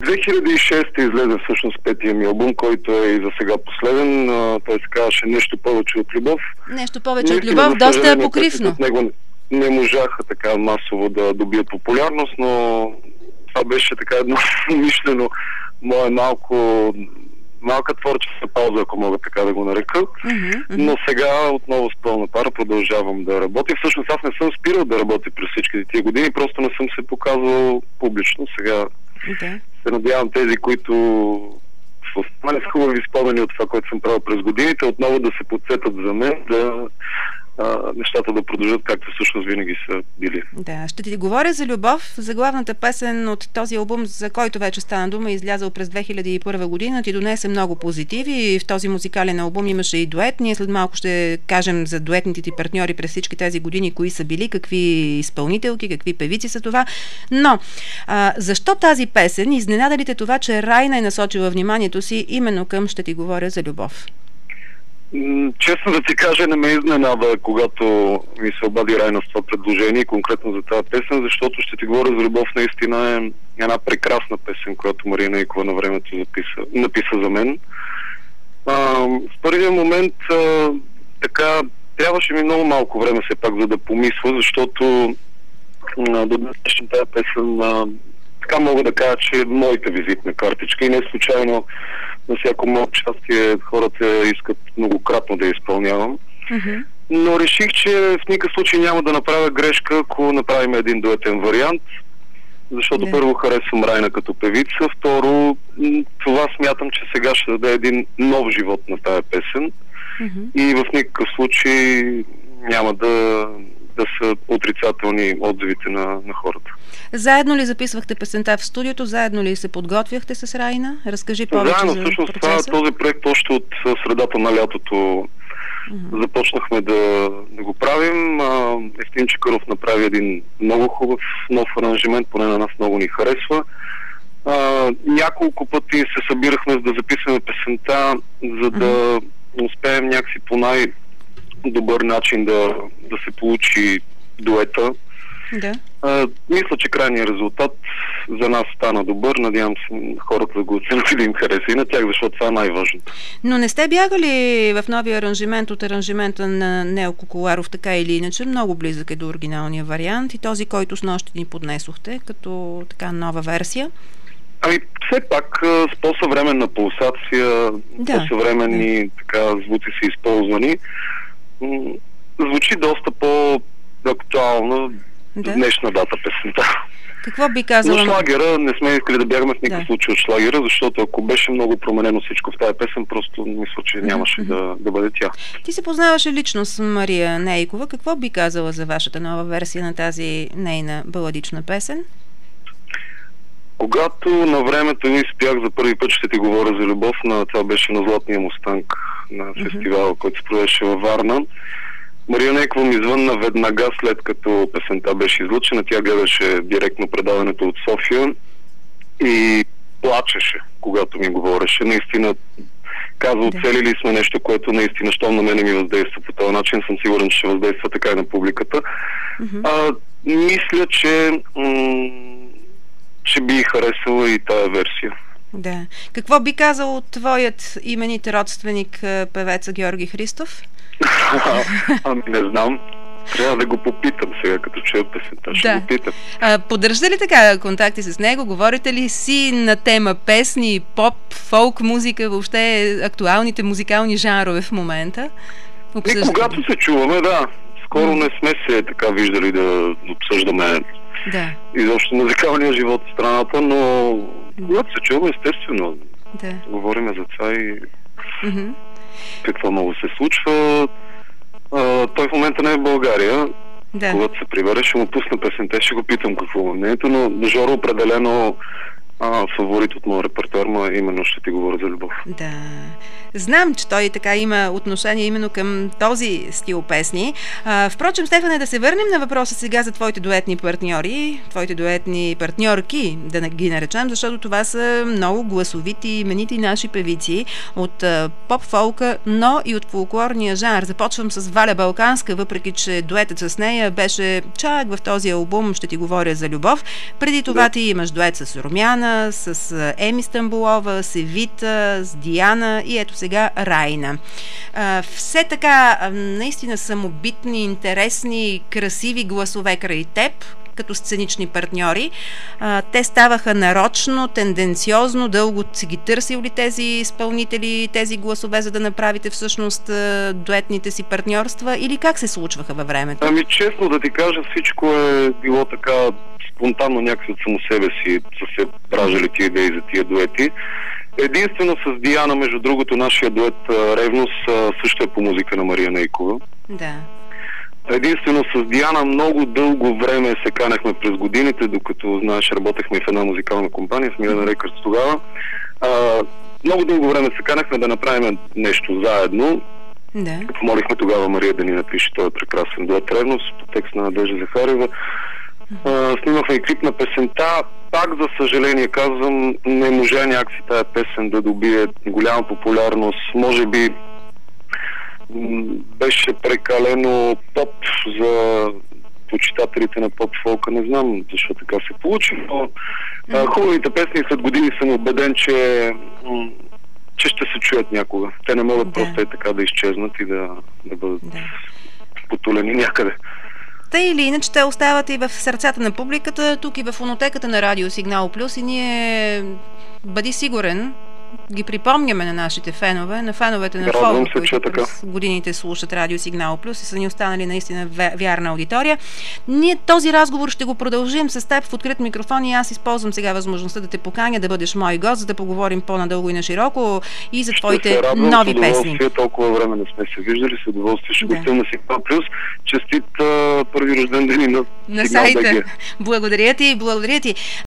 2006 излезе всъщност петия ми албум, който е и за сега последен. Той се казваше "Нещо повече от любов". Нещо повече от любов, доста апокрифно. От него не можаха така масово да добият популярност, но това беше така едно мишлено мое малка творческа пауза, ако мога така да го нарека. Но сега отново с пълна пара продължавам да работя. Всъщност аз не съм спирал да работя през всичките тия години, просто не съм се показвал публично. Сега се надявам тези, които са останали с хубави спомени от това, което съм правил през годините, отново да се подсетят за мен, нещата да продължат както всъщност винаги са били. Да, ще ти говоря за любов. Заглавната песен от този албум, за който вече стана дума, излязъл през 2001 година, ти донесе много позитиви. В този музикален албум имаше и дует. Ние след малко ще кажем за дуетните ти партньори през всички тези години, кои са били, какви изпълнителки, какви певици са това. Но, защо тази песен? Изненада ли те това, че Райна е насочила вниманието си именно към "Ще ти говоря за любов"? Честно да ти кажа, не ме изненада, когато ми се обади Райна с това предложение, конкретно за тази песен, защото "Ще ти говоря за любов" наистина е една прекрасна песен, която Мария Нейкова на времето написа за мен. В първия момент така трябваше ми много малко време все пак, за да помисля, защото до днешна тази песен така мога да кажа, че е моята визитна картичка и не случайно на всяко мое участие хората искат многократно да я изпълнявам. Но реших, че в никакъв случай няма да направя грешка, ако направим един дуетен вариант, защото първо харесвам Райна като певица, второ това смятам, че сега ще даде един нов живот на тая песен и в никакъв случай няма да са отрицателни отзивите на хората. Заедно ли записвахте песента в студиото? Заедно ли се подготвяхте с Райна? Разкажи повече за процеса. Всъщност този проект още от средата на лятото започнахме да го правим. Евтим Чакъров направи един много хубав нов аранжимент, поне на нас много ни харесва. Няколко пъти се събирахме за да записваме песента, за да успеем някакси по най-добър начин да се получи дуета. Мисля, че крайният резултат за нас стана добър. Надявам се хората да го оценят и да им хареса и на тях, защото това е най-важното. Но не сте бягали в новия аранжимент от аранжимента на Нелко Коларов, така или иначе? Много близък е до оригиналния вариант и този, който снощи ни поднесохте като така нова версия. Все пак с по-съвременна пулсация, по-съвременни така звуци са използвани. Звучи доста по-актуално днешна дата песента. Какво би казала? Но шлагера не сме искали да бягаме в никакъв случай от шлагера, защото ако беше много променено всичко в тази песен, просто мисля, че нямаше да бъде тя. Ти се познаваше лично с Мария Нейкова. Какво би казала за вашата нова версия на тази нейна баладична песен? Когато на времето изпях за първи път "Ще ти говоря за любов", това беше на Златния Мустанг на фестивала, който се провеждаше във Варна, Мария Нейкова ми звънна веднага след като песента беше излъчена. Тя гледаше директно предаването от София и плачеше, когато ми говореше. Наистина казва, оцелили сме нещо, което наистина, щом на мене ми въздейства по този начин, съм сигурен, че ще въздейства така и на публиката. Мисля, че би харесала и тая версия. Да. Какво би казал твоят именит родственик, певеца Георги Христов? Не знам. Трябва да го попитам сега, като чуя песента. Ще го питам. Поддържате ли така контакти с него? Говорите ли си на тема песни, поп, фолк музика, въобще актуалните музикални жанрове в момента? И когато се чуваме, скоро не сме се така виждали да обсъждаме изобщо музикалния живот в страната, но когато се чуваме, естествено, говорим за това и какво много се случва. Той в момента не е в България. Когато се прибере, ще му пусна песента, ще го питам какво е мнението, но Жоро определено фаворит от моя репертуар, именно "Ще ти говоря за любов". Да. Знам, че той така има отношение именно към този стил песни. Впрочем, Стефане, да се върнем на въпроса сега за твоите дуетни партньори, твоите дуетни партньорки, да ги наречем, защото това са много гласовити, именити наши певици от поп-фолка, но и от фолклорния жанр. Започвам с Валя Балканска, въпреки че дуетът с нея беше чак в този албум "Ще ти говоря за любов". Преди това ти имаш дует с Румяна, Светлана, с Еми Стамболова, с Евита, с Диана и ето сега Райна. Все така, наистина самобитни, интересни, красиви гласове край теб, като сценични партньори. Те ставаха нарочно, тенденциозно, дълго си ги търсил ли тези изпълнители, тези гласове, за да направите всъщност дуетните си партньорства, или как се случваха във времето? Ами честно да ти кажа, всичко е било така спонтанно, някакси от само себе си са се раждали тия идеи за тия дуети. Единствено с Диана, между другото, нашия дует Ревност също е по музика на Мария Нейкова. Да. Единствено с Диана много дълго време се канехме през годините, докато, знаеш, работехме в една музикална компания, в Милена Рекърдс тогава. Много дълго време се канехме да направим нещо заедно. Да. Помолихме тогава Мария да ни напише този прекрасен дует Ревност, по текст на Надежда Захариева. Снимахме и клип на песента. Пак, за съжаление, казвам, не можа някакси тая песен да добие голяма популярност. Може би беше прекалено поп за почитателите на поп-фолка. Не знам защо така се получи, но хубавите песни след години съм убеден, че ще се чуят някога. Те не могат просто и така да изчезнат и да бъдат потулени някъде. Та или иначе те остават и в сърцата на публиката, тук и в фонотеката на Радио Сигнал Плюс, и ние, бъди сигурен, ги припомняме на нашите фенове, на феновете на фолка, които през годините слушат Радио Сигнал Плюс и са ни останали наистина вярна аудитория. Ние този разговор ще го продължим с теб в открит микрофон и аз използвам сега възможността да те поканя да бъдеш мой гост, за да поговорим по-надълго и на широко и за твоите нови песни. Толкова време не сме се виждали, с удоволствие ще гостим на Сигнал Плюс. Честит първи рожден ден на сайта. Благодаря ти.